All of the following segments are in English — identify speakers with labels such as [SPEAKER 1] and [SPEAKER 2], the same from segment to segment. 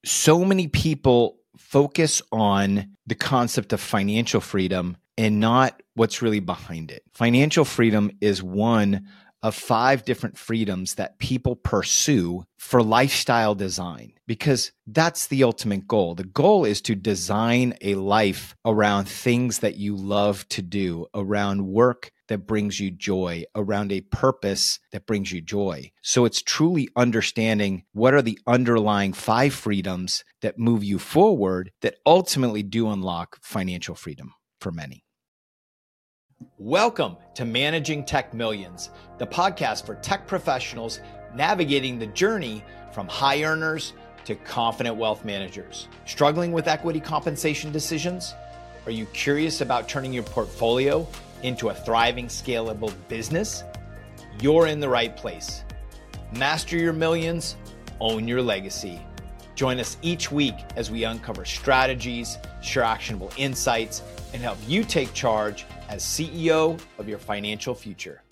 [SPEAKER 1] So many people focus on the concept of financial freedom and not what's really behind it. Financial freedom is one of 5 different freedoms that people pursue for lifestyle design, because that's the ultimate goal. The goal is to design a life around things that you love to do, around work that brings you joy, around a purpose that brings you joy. So it's truly understanding what are the underlying 5 freedoms that move you forward that ultimately do unlock financial freedom for many. Welcome to Managing Tech Millions, the podcast for tech professionals navigating the journey from high earners to confident wealth managers. Struggling with equity compensation decisions? Are you curious about turning your portfolio into a thriving, scalable business? You're in the right place. Master your millions, own your legacy. Join us each week as we uncover strategies, share actionable insights, and help you take charge as CEO of your financial future.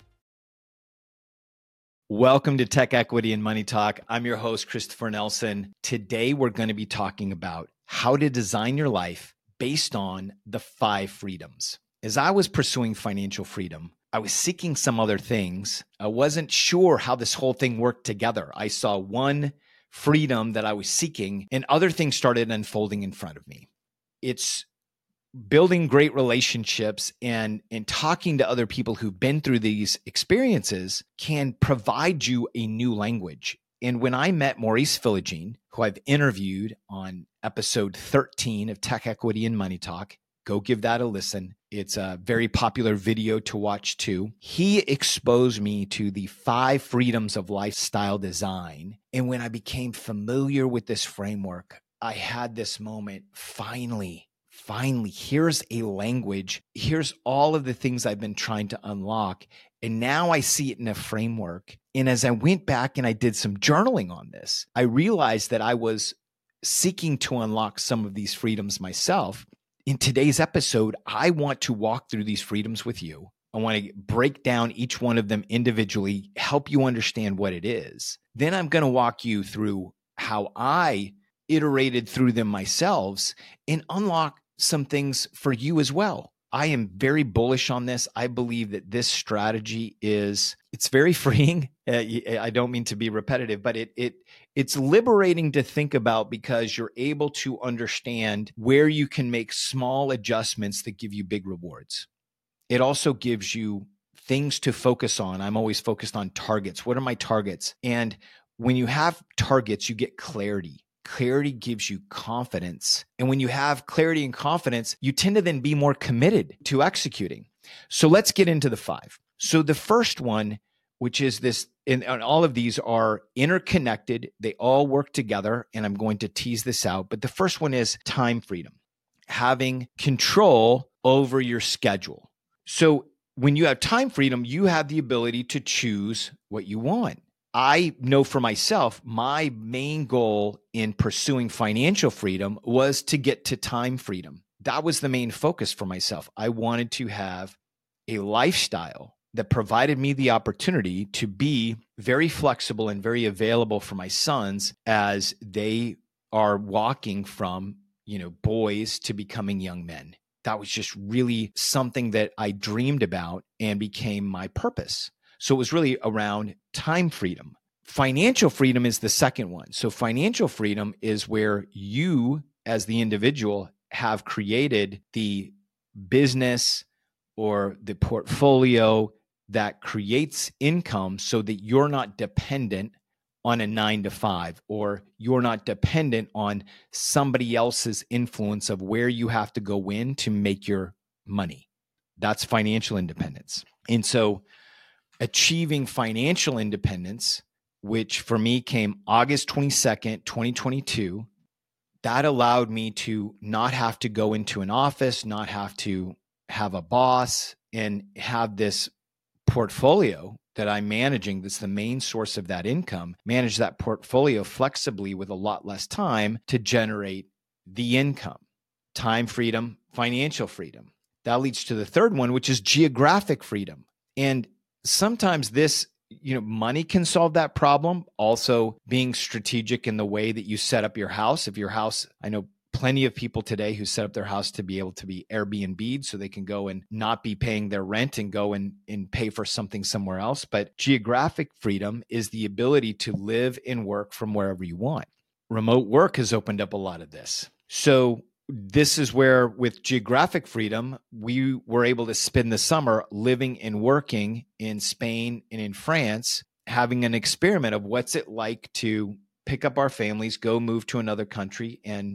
[SPEAKER 1] Welcome to Tech Equity and Money Talk. I'm your host, Christopher Nelson. Today, we're going to be talking about how to design your life based on the 5 freedoms. As I was pursuing financial freedom, I was seeking some other things. I wasn't sure how this whole thing worked together. I saw one freedom that I was seeking, and other things started unfolding in front of me. It's building great relationships and talking to other people who've been through these experiences can provide you a new language. And when I met Maurice Philogene, who I've interviewed on episode 13 of Tech Equity and Money Talk, go give that a listen. It's a very popular video to watch too. He exposed me to the 5 freedoms of lifestyle design. And when I became familiar with this framework, I had this moment, finally, here's a language. Here's all of the things I've been trying to unlock. And now I see it in a framework. And as I went back and I did some journaling on this, I realized that I was seeking to unlock some of these freedoms myself. In today's episode, I want to walk through these freedoms with you. I want to break down each one of them individually, help you understand what it is. Then I'm going to walk you through how I iterated through them myself and unlock some things for you as well. I am very bullish on this. I believe that this strategy it's very freeing. I don't mean to be repetitive, but it's liberating to think about, because you're able to understand where you can make small adjustments that give you big rewards. It also gives you things to focus on. I'm always focused on targets. What are my targets? And when you have targets, you get clarity. Clarity gives you confidence. And when you have clarity and confidence, you tend to then be more committed to executing. So let's get into the 5. So the first one, which is this, and all of these are interconnected. They all work together, and I'm going to tease this out. But the first one is time freedom, having control over your schedule. So when you have time freedom, you have the ability to choose what you want. I know for myself, my main goal in pursuing financial freedom was to get to time freedom. That was the main focus for myself. I wanted to have a lifestyle that provided me the opportunity to be very flexible and very available for my sons as they are walking from, boys to becoming young men. That was just really something that I dreamed about and became my purpose. So it was really around time freedom. Financial freedom is the second one. So financial freedom is where you, as the individual, have created the business or the portfolio that creates income so that you're not dependent on a 9-to-5, or you're not dependent on somebody else's influence of where you have to go in to make your money. That's financial independence. And so achieving financial independence, which for me came August 22nd, 2022, that allowed me to not have to go into an office, not have to have a boss, and have this portfolio that I'm managing, that's the main source of that income, manage that portfolio flexibly with a lot less time to generate the income. Time freedom, financial freedom. That leads to the third one, which is geographic freedom. And sometimes this money can solve that problem. Also, being strategic in the way that you set up your house. If your house, I know plenty of people today who set up their house to be able to be Airbnb'd so they can go and not be paying their rent and go and pay for something somewhere else. But geographic freedom is the ability to live and work from wherever you want. Remote work has opened up a lot of this. So this is where, with geographic freedom, we were able to spend the summer living and working in Spain and in France, having an experiment of what's it like to pick up our families, go move to another country, and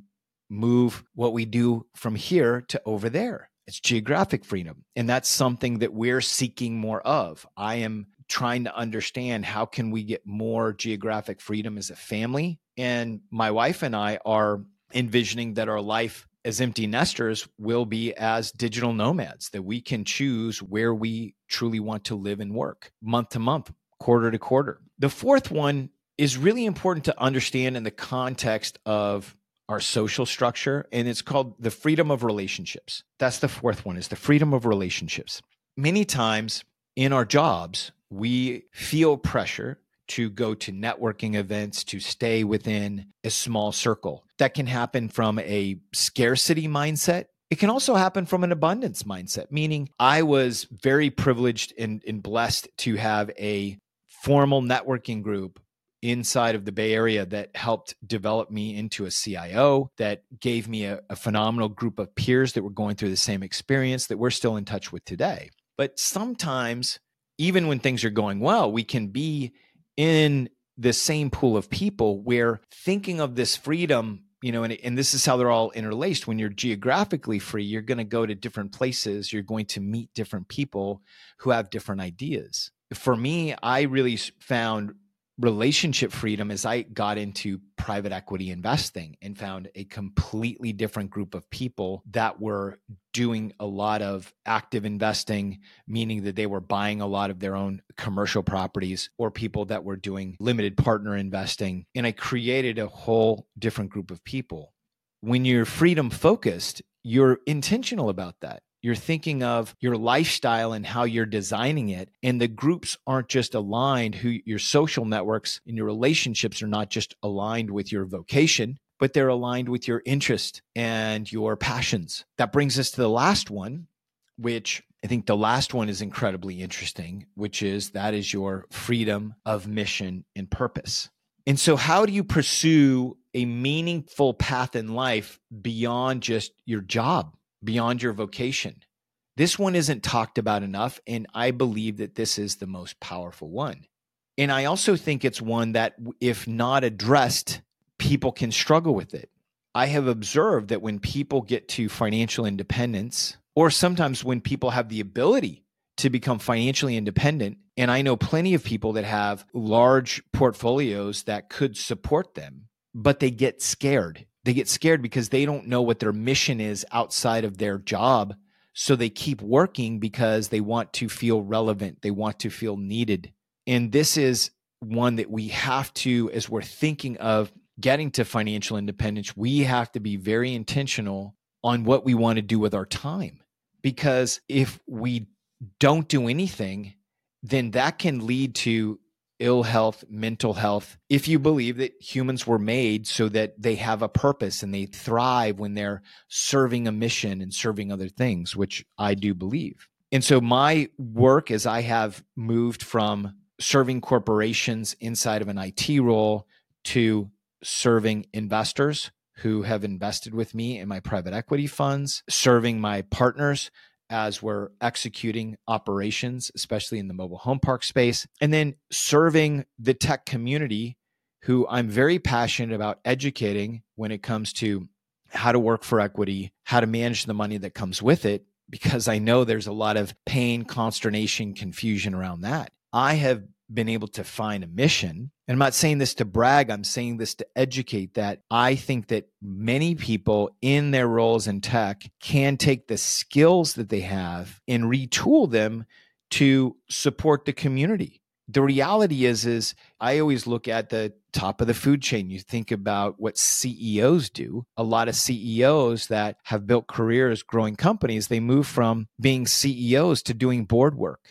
[SPEAKER 1] move what we do from here to over there. It's geographic freedom. And that's something that we're seeking more of. I am trying to understand, how can we get more geographic freedom as a family? And my wife and I are envisioning that our life as empty nesters will be as digital nomads, that we can choose where we truly want to live and work, month to month, quarter to quarter. The fourth one is really important to understand in the context of our social structure, and it's called the freedom of relationships. That's the fourth one, is the freedom of relationships. Many times in our jobs, we feel pressure to go to networking events, to stay within a small circle. That can happen from a scarcity mindset. It can also happen from an abundance mindset, meaning I was very privileged and blessed to have a formal networking group inside of the Bay Area that helped develop me into a CIO, that gave me a phenomenal group of peers that were going through the same experience that we're still in touch with today. But sometimes, even when things are going well, we can be in the same pool of people where thinking of this freedom, and this is how they're all interlaced. When you're geographically free, you're going to go to different places. You're going to meet different people who have different ideas. For me, I really found relationship freedom as I got into private equity investing and found a completely different group of people that were doing a lot of active investing, meaning that they were buying a lot of their own commercial properties, or people that were doing limited partner investing. And I created a whole different group of people. When you're freedom focused, you're intentional about that. You're thinking of your lifestyle and how you're designing it. And the groups aren't just aligned, your social networks and your relationships are not just aligned with your vocation, but they're aligned with your interest and your passions. That brings us to the last one, which I think the last one is incredibly interesting, which is that is your freedom of mission and purpose. And so how do you pursue a meaningful path in life beyond just your job, beyond your vocation? This one isn't talked about enough, and I believe that this is the most powerful one. And I also think it's one that, if not addressed, people can struggle with it. I have observed that when people get to financial independence, or sometimes when people have the ability to become financially independent, and I know plenty of people that have large portfolios that could support them, but they get scared. They get scared because they don't know what their mission is outside of their job. So they keep working because they want to feel relevant. They want to feel needed. And this is one that we have to, as we're thinking of getting to financial independence, we have to be very intentional on what we want to do with our time. Because if we don't do anything, then that can lead to ill health, mental health. If you believe that humans were made so that they have a purpose and they thrive when they're serving a mission and serving other things, which I do believe. And so my work, as I have moved from serving corporations inside of an IT role to serving investors who have invested with me in my private equity funds, serving my partners as we're executing operations, especially in the mobile home park space, and then serving the tech community, who I'm very passionate about educating when it comes to how to work for equity, how to manage the money that comes with it, because I know there's a lot of pain, consternation, confusion around that. I have been able to find a mission. And I'm not saying this to brag, I'm saying this to educate, that I think that many people in their roles in tech can take the skills that they have and retool them to support the community. The reality is I always look at the top of the food chain. You think about what CEOs do. A lot of CEOs that have built careers growing companies, they move from being CEOs to doing board work.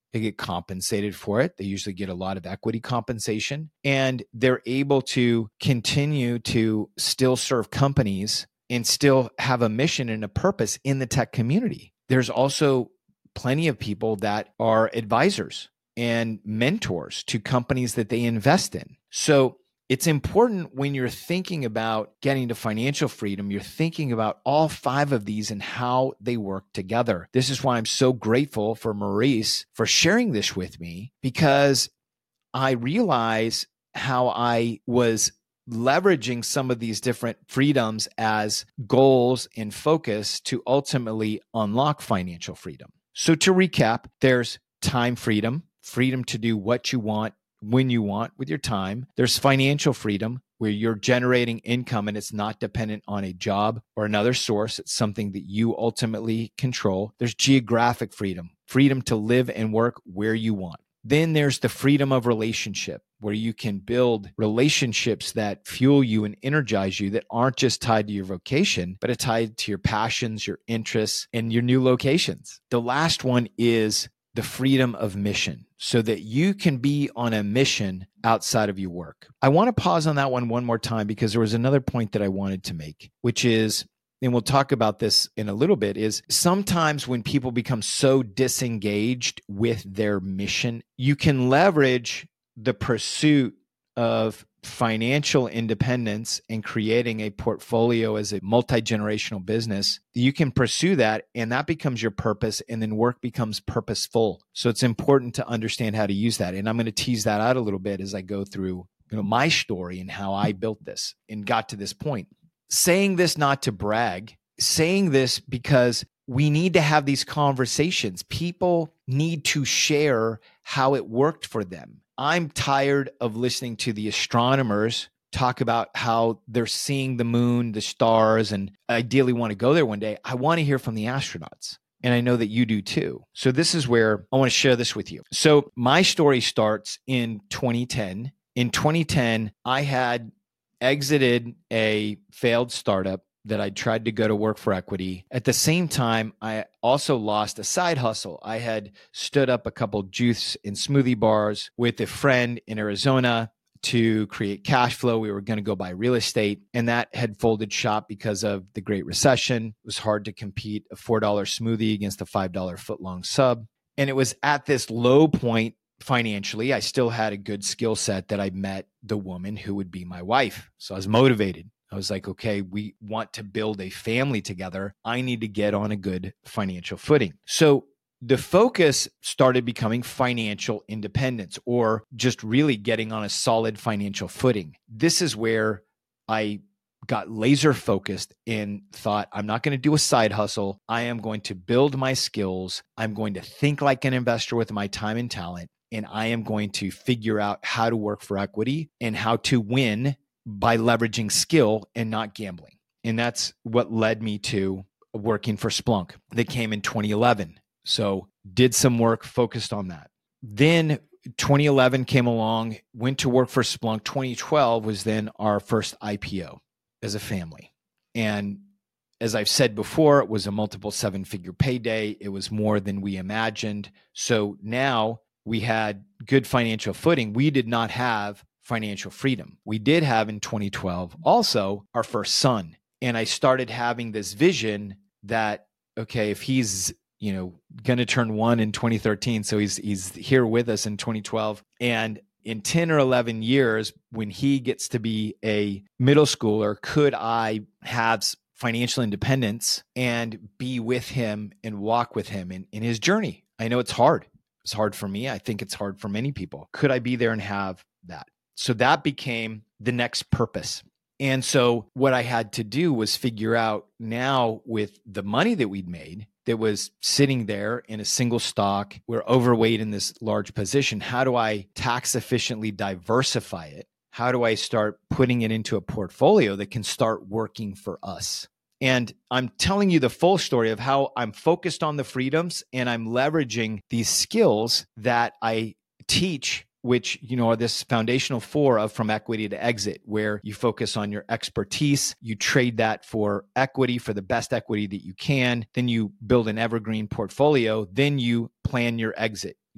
[SPEAKER 1] They get compensated for it. They usually get a lot of equity compensation, and they're able to continue to still serve companies and still have a mission and a purpose in the tech community. There's also plenty of people that are advisors and mentors to companies that they invest in. So it's important when you're thinking about getting to financial freedom, you're thinking about all 5 of these and how they work together. This is why I'm so grateful for Maurice for sharing this with me, because I realize how I was leveraging some of these different freedoms as goals and focus to ultimately unlock financial freedom. So to recap, there's time freedom, freedom to do what you want, when you want with your time. There's financial freedom, where you're generating income and it's not dependent on a job or another source. It's something that you ultimately control. There's geographic freedom, freedom to live and work where you want. Then there's the freedom of relationship, where you can build relationships that fuel you and energize you, that aren't just tied to your vocation, but are tied to your passions, your interests, and your new locations. The last one is the freedom of mission, so that you can be on a mission outside of your work. I want to pause on that one more time, because there was another point that I wanted to make, which is, and we'll talk about this in a little bit, is sometimes when people become so disengaged with their mission, you can leverage the pursuit of financial independence and creating a portfolio as a multi-generational business. You can pursue that, and that becomes your purpose, and then work becomes purposeful. So it's important to understand how to use that. And I'm going to tease that out a little bit as I go through, my story and how I built this and got to this point. Saying this not to brag, saying this because we need to have these conversations. People need to share how it worked for them. I'm tired of listening to the astronomers talk about how they're seeing the moon, the stars, and ideally want to go there one day. I want to hear from the astronauts. And I know that you do too. So this is where I want to share this with you. So my story starts in 2010. In 2010, I had exited a failed startup that I tried to go to work for equity. At the same time, I also lost a side hustle. I had stood up a couple juice and smoothie bars with a friend in Arizona to create cash flow. We were going to go buy real estate, and that had folded shop because of the Great Recession. It was hard to compete a $4 smoothie against a $5 footlong sub. And it was at this low point financially. I still had a good skill set that I met the woman who would be my wife. So I was motivated. I was like, okay, we want to build a family together. I need to get on a good financial footing. So the focus started becoming financial independence, or just really getting on a solid financial footing. This is where I got laser focused and thought, I'm not going to do a side hustle. I am going to build my skills. I'm going to think like an investor with my time and talent. And I am going to figure out how to work for equity and how to win by leveraging skill and not gambling. And that's what led me to working for Splunk that came in 2011. So did some work focused on that. Then 2011 came along, went to work for Splunk. 2012 was then our first IPO as a family. And as I've said before, it was a multiple 7-figure payday. It was more than we imagined. So now we had good financial footing. We did not have financial freedom. We did have in 2012 also our first son. And I started having this vision that, okay, if he's, going to turn 1 in 2013, so he's here with us in 2012. And in 10 or 11 years, when he gets to be a middle schooler, could I have financial independence and be with him and walk with him in his journey? I know it's hard. It's hard for me. I think it's hard for many people. Could I be there and have that? So that became the next purpose. And so what I had to do was figure out, now with the money that we'd made that was sitting there in a single stock, we're overweight in this large position. How do I tax efficiently diversify it? How do I start putting it into a portfolio that can start working for us? And I'm telling you the full story of how I'm focused on the freedoms, and I'm leveraging these skills that I teach, which, are this foundational 4 of From Equity to Exit, where you focus on your expertise, you trade that for equity, for the best equity that you can, then you build an evergreen portfolio, then you plan your exit.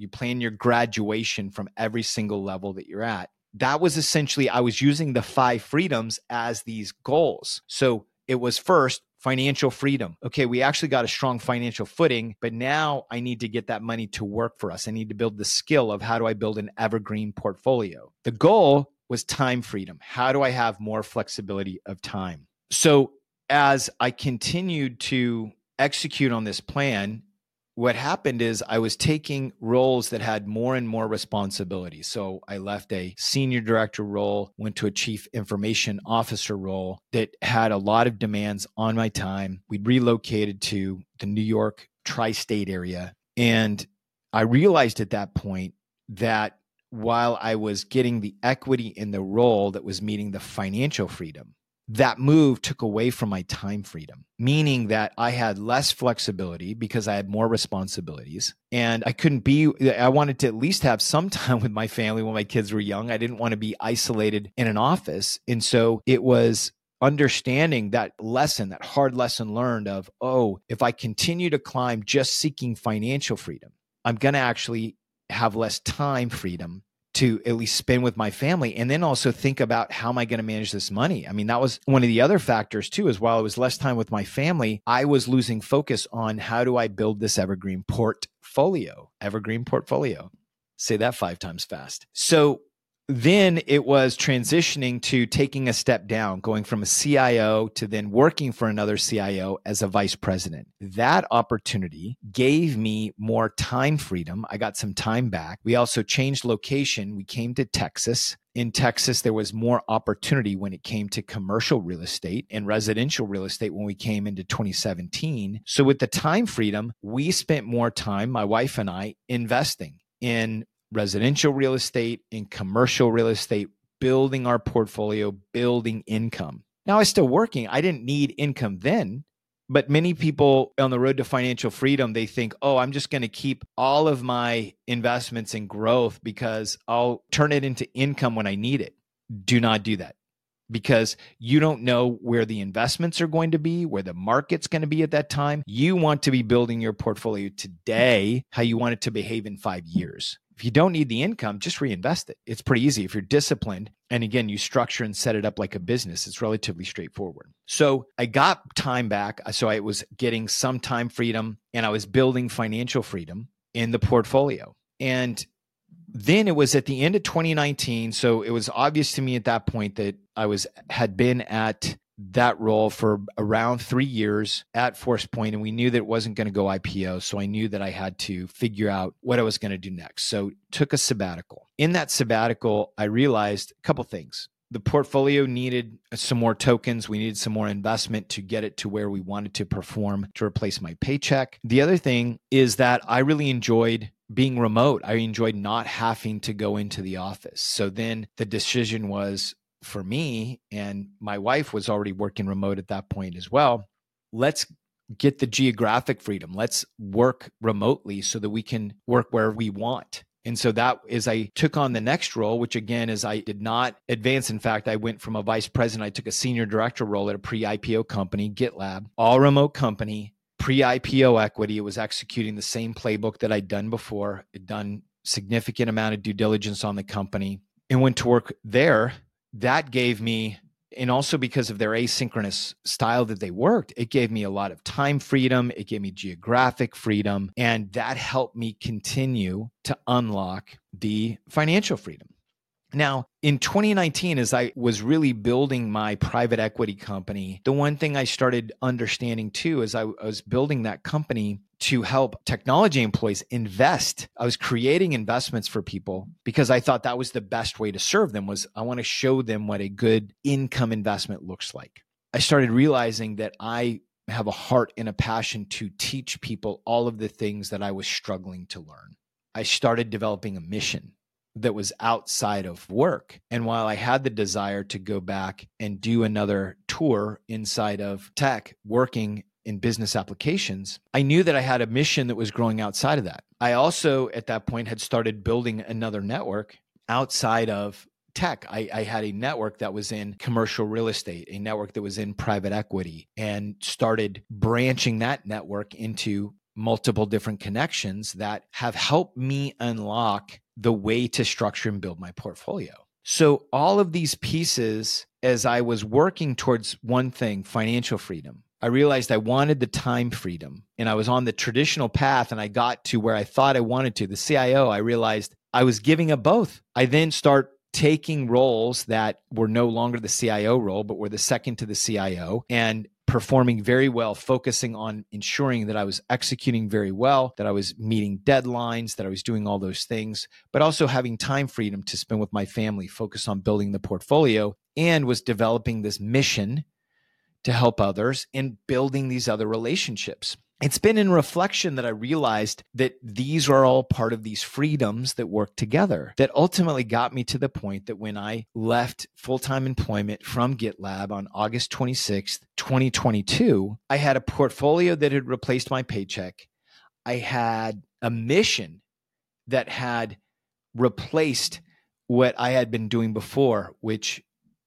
[SPEAKER 1] You plan your graduation from every single level that you're at. That was essentially, I was using the 5 freedoms as these goals. So it was first financial freedom. Okay, we actually got a strong financial footing, but now I need to get that money to work for us. I need to build the skill of how do I build an evergreen portfolio. The goal was time freedom. How do I have more flexibility of time? So as I continued to execute on this plan, what happened is I was taking roles that had more and more responsibility. So I left a senior director role, went to a chief information officer role that had a lot of demands on my time. We'd relocated to the New York tri-state area. And I realized at that point that while I was getting the equity in the role that was meeting the financial freedom, that move took away from my time freedom, meaning that I had less flexibility because I had more responsibilities and I wanted to at least have some time with my family when my kids were young. I didn't want to be isolated in an office. And so it was understanding that lesson, that hard lesson learned of, if I continue to climb just seeking financial freedom, I'm going to actually have less time freedom to at least spend with my family, and then also think about how am I going to manage this money? I mean, that was one of the other factors too, is while it was less time with my family, I was losing focus on how do I build this evergreen portfolio. Say that 5 times fast. So then it was transitioning to taking a step down, going from a CIO to then working for another CIO as a vice president. That opportunity gave me more time freedom. I got some time back. We also changed location. We came to Texas. In Texas, there was more opportunity when it came to commercial real estate and residential real estate when we came into 2017. So with the time freedom, we spent more time, my wife and I, investing in residential real estate, in commercial real estate, building our portfolio, building income. Now I was still working. I didn't need income then, but many people on the road to financial freedom, they think, I'm just going to keep all of my investments in growth because I'll turn it into income when I need it. Do not do that, because you don't know where the investments are going to be, where the market's going to be at that time. You want to be building your portfolio today, how you want it to behave in 5 years. If you don't need the income, just reinvest it. It's pretty easy. If you're disciplined, and again, you structure and set it up like a business, it's relatively straightforward. So I got time back. So I was getting some time freedom and I was building financial freedom in the portfolio. And then it was at the end of 2019. So it was obvious to me at that point that I had been at that role for around 3 years at ForcePoint, and we knew that it wasn't going to go IPO. So I knew that I had to figure out what I was going to do next. So took a sabbatical. In that sabbatical, I realized a couple things. The portfolio needed some more tokens. We needed some more investment to get it to where we wanted to perform to replace my paycheck. The other thing is that I really enjoyed being remote. I enjoyed not having to go into the office. So then the decision was, for me, and my wife was already working remote at that point as well, let's get the geographic freedom. Let's work remotely so that we can work where we want. And so that is, I took on the next role, which again is I did not advance. In fact, I went from a vice president, I took a senior director role at a pre-IPO company, GitLab, all remote company, pre-IPO equity. It was executing the same playbook that I'd done before. I'd done significant amount of due diligence on the company and went to work there. That gave me, and also because of their asynchronous style that they worked, it gave me a lot of time freedom. It gave me geographic freedom. And that helped me continue to unlock the financial freedom. Now, in 2019, as I was really building my private equity company, the one thing I started understanding too, is I was building that company to help technology employees invest. I was creating investments for people because I thought that was the best way to serve them, was I want to show them what a good income investment looks like. I started realizing that I have a heart and a passion to teach people all of the things that I was struggling to learn. I started developing a mission that was outside of work. And while I had the desire to go back and do another tour inside of tech, working in business applications, I knew that I had a mission that was growing outside of that. I also, at that point, had started building another network outside of tech. I had a network that was in commercial real estate, a network that was in private equity, and started branching that network into multiple different connections that have helped me unlock the way to structure and build my portfolio. So all of these pieces, as I was working towards one thing, financial freedom, I realized I wanted the time freedom, and I was on the traditional path, and I got to where I thought I wanted to, the CIO. I realized I was giving up both. I then start taking roles that were no longer the CIO role, but were the second to the CIO, and performing very well, focusing on ensuring that I was executing very well, that I was meeting deadlines, that I was doing all those things, but also having time freedom to spend with my family, focus on building the portfolio, and was developing this mission to help others and building these other relationships. It's been in reflection that I realized that these are all part of these freedoms that work together, that ultimately got me to the point that when I left full-time employment from GitLab on August 26th, 2022, I had a portfolio that had replaced my paycheck. I had a mission that had replaced what I had been doing before, which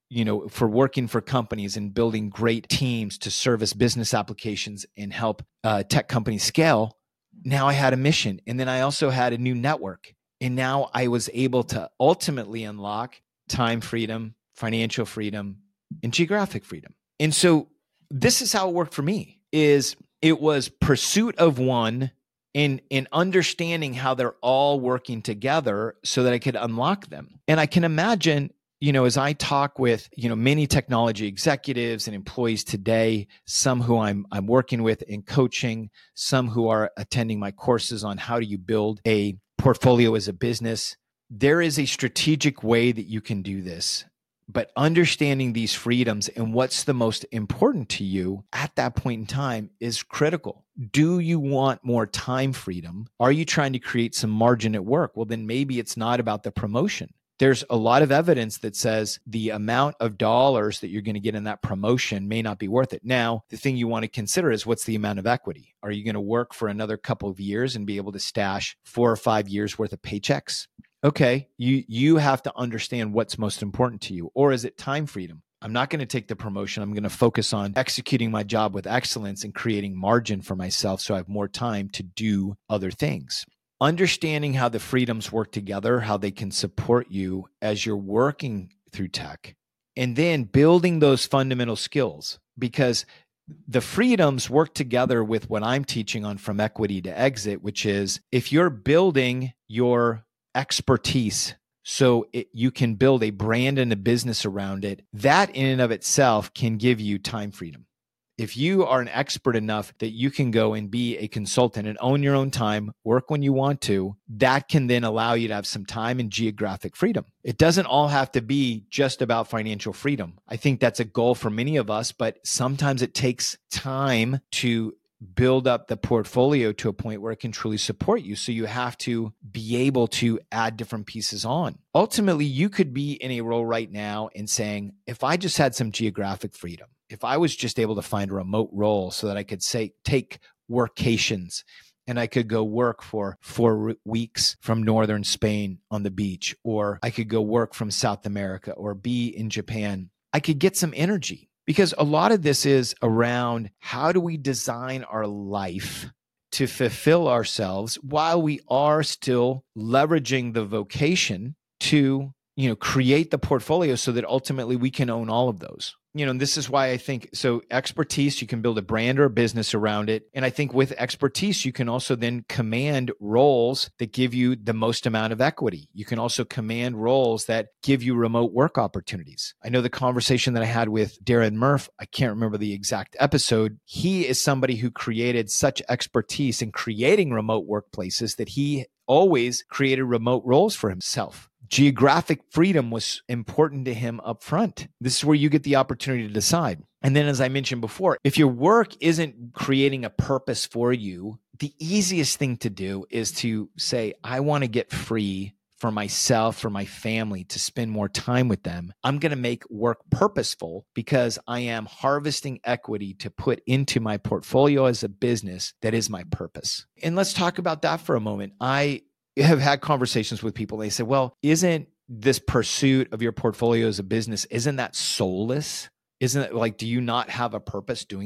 [SPEAKER 1] for working for companies and building great teams to service business applications and help tech companies scale. Now I had a mission. And then I also had a new network. And now I was able to ultimately unlock time freedom, financial freedom, and geographic freedom. And so this is how it worked for me, is it was pursuit of one in understanding how they're all working together so that I could unlock them. And I can imagine, as I talk with, many technology executives and employees today, some who I'm working with and coaching, some who are attending my courses on how do you build a portfolio as a business, there is a strategic way that you can do this. But understanding these freedoms and what's the most important to you at that point in time is critical. Do you want more time freedom? Are you trying to create some margin at work? Well, then maybe it's not about the promotion. There's a lot of evidence that says the amount of dollars that you're going to get in that promotion may not be worth it. Now, the thing you want to consider is what's the amount of equity? Are you going to work for another couple of years and be able to stash 4 or 5 years worth of paychecks? Okay, you have to understand what's most important to you. Or is it time freedom? I'm not going to take the promotion. I'm going to focus on executing my job with excellence and creating margin for myself so I have more time to do other things. Understanding how the freedoms work together, how they can support you as you're working through tech, and then building those fundamental skills, because the freedoms work together with what I'm teaching on From Equity to Exit, which is if you're building your expertise so you can build a brand and a business around it, that in and of itself can give you time freedom. If you are an expert enough that you can go and be a consultant and own your own time, work when you want to, that can then allow you to have some time and geographic freedom. It doesn't all have to be just about financial freedom. I think that's a goal for many of us, but sometimes it takes time to build up the portfolio to a point where it can truly support you. So you have to be able to add different pieces on. Ultimately, you could be in a role right now and saying, if I just had some geographic freedom, if I was just able to find a remote role so that I could take workations and I could go work for 4 weeks from northern Spain on the beach, or I could go work from South America or be in Japan, I could get some energy. Because a lot of this is around how do we design our life to fulfill ourselves while we are still leveraging the vocation to, create the portfolio so that ultimately we can own all of those. And this is why I think, so expertise, you can build a brand or a business around it. And I think with expertise, you can also then command roles that give you the most amount of equity. You can also command roles that give you remote work opportunities. I know the conversation that I had with Darren Murph, I can't remember the exact episode. He is somebody who created such expertise in creating remote workplaces that he always created remote roles for himself. Geographic freedom was important to him up front. This is where you get the opportunity to decide. And then, as I mentioned before, if your work isn't creating a purpose for you, the easiest thing to do is to say, I want to get free for myself, for my family, to spend more time with them. I'm going to make work purposeful because I am harvesting equity to put into my portfolio as a business that is my purpose. And let's talk about that for a moment. I have had conversations with people. They say, well, isn't this pursuit of your portfolio as a business, isn't that soulless? Isn't it like, do you not have a purpose doing that?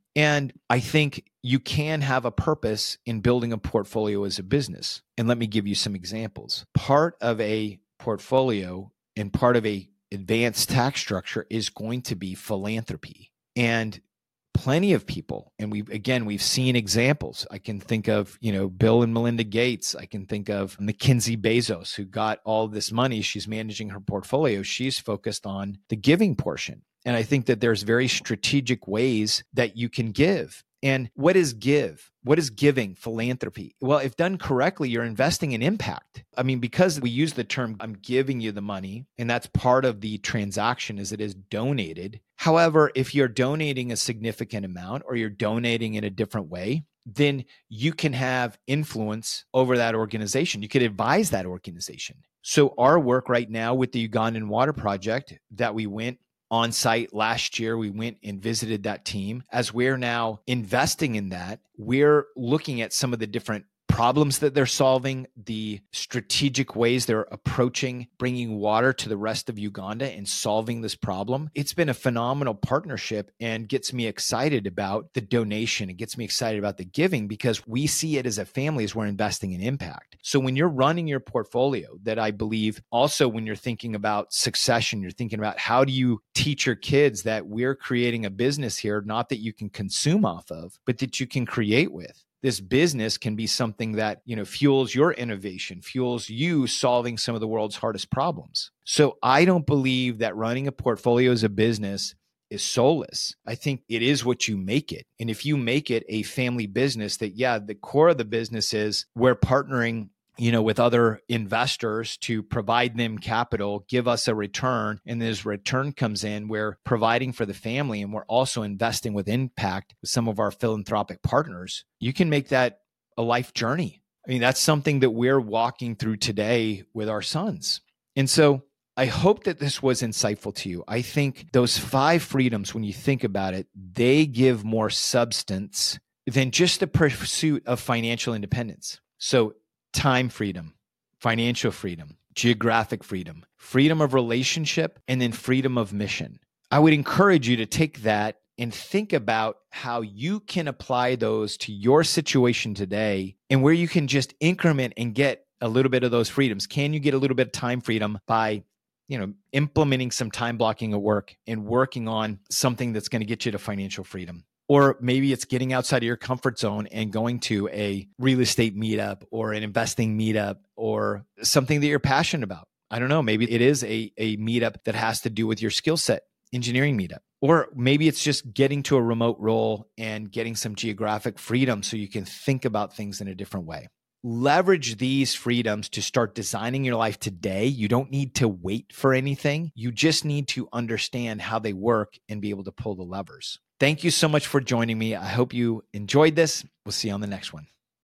[SPEAKER 1] And I think you can have a purpose in building a portfolio as a business. And let me give you some examples. Part of a portfolio and part of a advanced tax structure is going to be philanthropy. And plenty of people, and we've seen examples. I can think of, Bill and Melinda Gates. I can think of Mackenzie Bezos, who got all this money. She's managing her portfolio. She's focused on the giving portion. And I think that there's very strategic ways that you can give. And what is give? What is giving? Philanthropy. Well, if done correctly, you're investing in impact. I mean, because we use the term, I'm giving you the money, and that's part of the transaction as it is donated. However, if you're donating a significant amount or you're donating in a different way, then you can have influence over that organization. You could advise that organization. So our work right now with the Ugandan Water Project that we went on site last year, we went and visited that team. As we're now investing in that, we're looking at some of the different problems that they're solving, the strategic ways they're approaching bringing water to the rest of Uganda and solving this problem. It's been a phenomenal partnership and gets me excited about the donation. It gets me excited about the giving because we see it as a family as we're investing in impact. So when you're running your portfolio, that I believe also when you're thinking about succession, you're thinking about how do you teach your kids that we're creating a business here, not that you can consume off of, but that you can create with. This business can be something that, fuels your innovation, fuels you solving some of the world's hardest problems. So I don't believe that running a portfolio as a business is soulless. I think it is what you make it. And if you make it a family business that, the core of the business is we're partnering with other investors to provide them capital, give us a return. And as return comes in, we're providing for the family and we're also investing with impact with some of our philanthropic partners. You can make that a life journey. I mean, that's something that we're walking through today with our sons. And so I hope that this was insightful to you. I think those 5 freedoms, when you think about it, they give more substance than just the pursuit of financial independence. So time freedom, financial freedom, geographic freedom, freedom of relationship, and then freedom of mission. I would encourage you to take that and think about how you can apply those to your situation today and where you can just increment and get a little bit of those freedoms. Can you get a little bit of time freedom by implementing some time blocking at work and working on something that's going to get you to financial freedom? Or maybe it's getting outside of your comfort zone and going to a real estate meetup or an investing meetup or something that you're passionate about. I don't know. Maybe it is a meetup that has to do with your skill set, engineering meetup. Or maybe it's just getting to a remote role and getting some geographic freedom so you can think about things in a different way. Leverage these freedoms to start designing your life today. You don't need to wait for anything. You just need to understand how they work and be able to pull the levers. Thank you so much for joining me. I hope you enjoyed this. We'll see you on the next one.